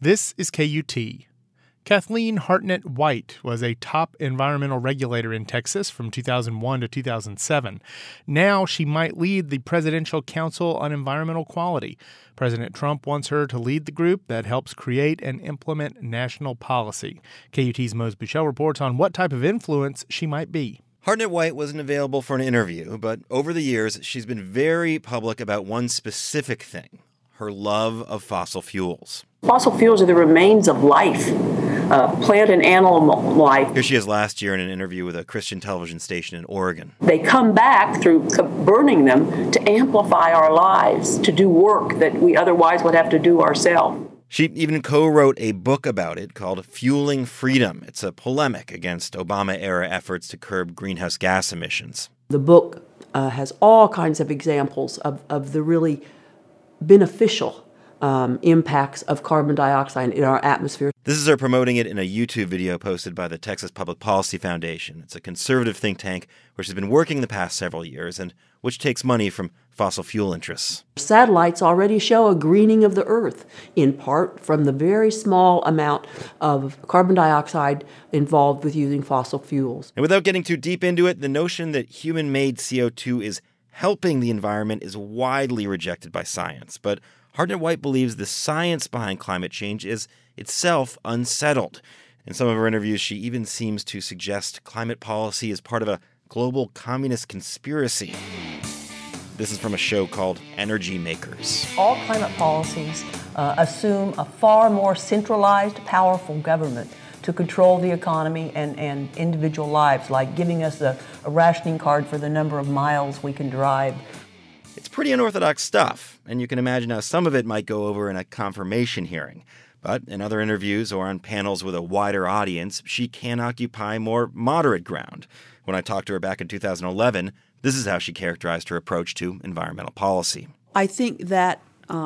This is KUT. Kathleen Hartnett White was a top environmental regulator in Texas from 2001 to 2007. Now she might lead the Presidential Council on Environmental Quality. President Trump wants her to lead the group that helps create and implement national policy. KUT's Mose Buchel reports on what type of influence she might be. Hartnett White wasn't available for an interview, but over the years, she's been very public about one specific thing: her love of fossil fuels. Fossil fuels are the remains of life, plant and animal life. Here she is last year in an interview with a Christian television station in Oregon. They come back through burning them to amplify our lives, to do work that we otherwise would have to do ourselves. She even co-wrote a book about it called Fueling Freedom. It's a polemic against Obama-era efforts to curb greenhouse gas emissions. The book has all kinds of examples of the really beneficial impacts of carbon dioxide in our atmosphere. This is her promoting it in a YouTube video posted by the Texas Public Policy Foundation. It's a conservative think tank where she's been working the past several years and which takes money from fossil fuel interests. Satellites already show a greening of the Earth, in part from the very small amount of carbon dioxide involved with using fossil fuels. And without getting too deep into it, the notion that human-made CO2 is helping the environment is widely rejected by science. But Hartnett White believes the science behind climate change is itself unsettled. In some of her interviews, she even seems to suggest climate policy is part of a global communist conspiracy. This is from a show called Energy Makers. All climate policies assume a far more centralized, powerful government to control the economy and individual lives, like giving us a rationing card for the number of miles we can drive. It's pretty unorthodox stuff, and you can imagine how some of it might go over in a confirmation hearing. But in other interviews or on panels with a wider audience, she can occupy more moderate ground. When I talked to her back in 2011, this is how she characterized her approach to environmental policy. I think that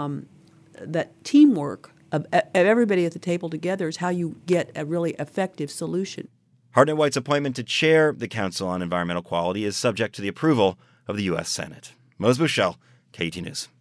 that teamwork of everybody at the table together is how you get a really effective solution. Hartnett White's appointment to chair the Council on Environmental Quality is subject to the approval of the U.S. Senate. Mose Buchel, KUT News.